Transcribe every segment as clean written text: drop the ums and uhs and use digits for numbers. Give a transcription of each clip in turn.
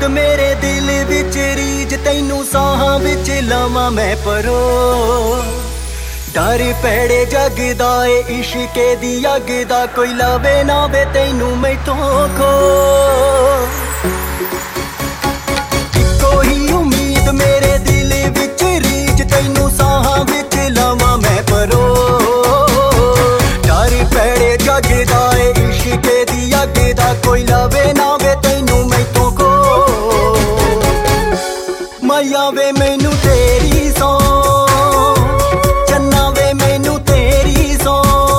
मेरे दिल विच रीज तैनू साहां विच लावां मैं परो डर पैड़े जगदा ए इश्के दी अग दा कोई लावे ना वे तैनू मैथों खो इक्को ही उम्मीद मेरे दिल विच रीज तैनू साहां विच लावां मैं परो डर पैड़े जगदा ए इश्के दी अग दा कोई लावे ना वे तैनू मैथों खो माया वे मैनू तेरी सौ चन्ना वे मैनू तेरी सौ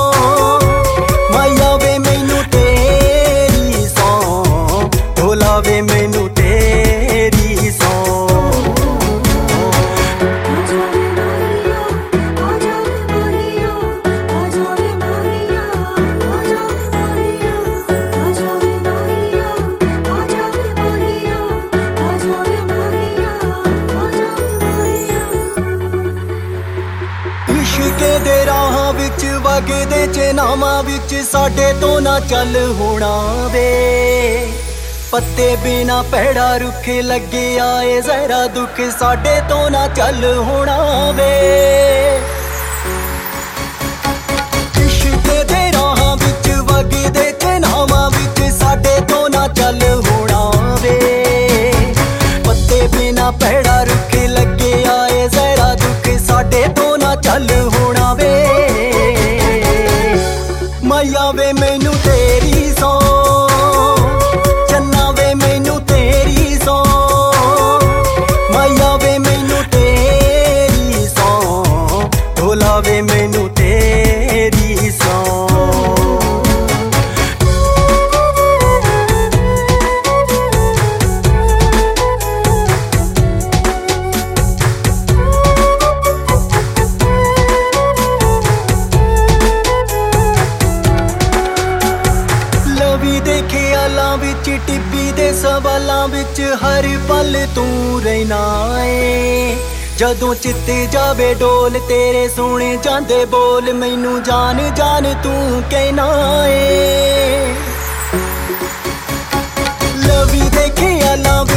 माया वे मैनू तेरी सौ ढोला वे मैनू तेरी सौ इश्के दे राहां विच वगदे चनावां विच साडे तो ना चल होना वे पत्ते बिना पैड़ा रुख लगे आए जरा दुख साडे तो ना चल होना वे इश्के दे राहां विच वगदे चनावां विच साडे तो ना चल होना वे पत्ते बिना पैड़ा रुख लगे आए जरा दुख साडे तो ना चल होना वे माया वे मैनू तेरी सौ चन्ना वे मैनू तेरी सौ माया वे मैनू तेरी सौ ढोला वे मैनू तेरी सौ दे ख्यालां विच टिब्बी दे सवालां विच हर पल तू रहना है जदों चित्ते जावे डोल तेरे सुने जांदे बोल मैनू जान जान तू कहना है लवी दे ख्यालां